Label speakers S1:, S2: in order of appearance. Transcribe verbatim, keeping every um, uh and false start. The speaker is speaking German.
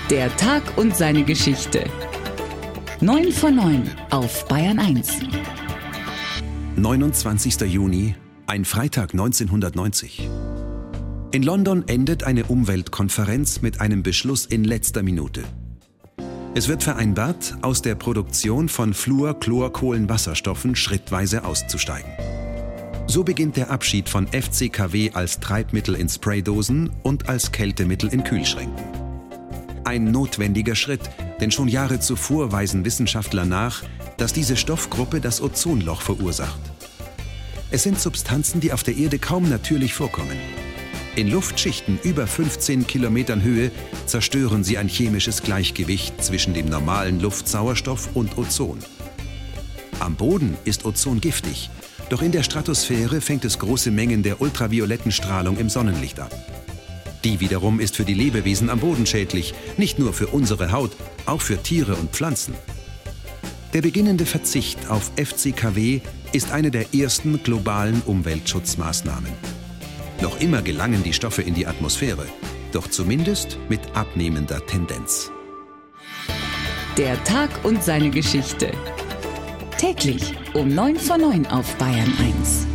S1: Der Tag und seine Geschichte. neun vor neun auf Bayern eins.
S2: neunundzwanzigster Juni, ein Freitag neunzehnhundertneunzig. In London endet eine Umweltkonferenz mit einem Beschluss in letzter Minute. Es wird vereinbart, aus der Produktion von Fluor-Chlor-Kohlenwasserstoffen schrittweise auszusteigen. So beginnt der Abschied von F C K W als Treibmittel in Spraydosen und als Kältemittel in Kühlschränken. Ein notwendiger Schritt, denn schon Jahre zuvor weisen Wissenschaftler nach, dass diese Stoffgruppe das Ozonloch verursacht. Es sind Substanzen, die auf der Erde kaum natürlich vorkommen. In Luftschichten über fünfzehn Kilometern Höhe zerstören sie ein chemisches Gleichgewicht zwischen dem normalen Luftsauerstoff und Ozon. Am Boden ist Ozon giftig, doch in der Stratosphäre fängt es große Mengen der ultravioletten Strahlung im Sonnenlicht ab. Die wiederum ist für die Lebewesen am Boden schädlich, nicht nur für unsere Haut, auch für Tiere und Pflanzen. Der beginnende Verzicht auf F C K W ist eine der ersten globalen Umweltschutzmaßnahmen. Noch immer gelangen die Stoffe in die Atmosphäre, doch zumindest mit abnehmender Tendenz.
S1: Der Tag und seine Geschichte. Täglich um neun vor neun auf Bayern eins.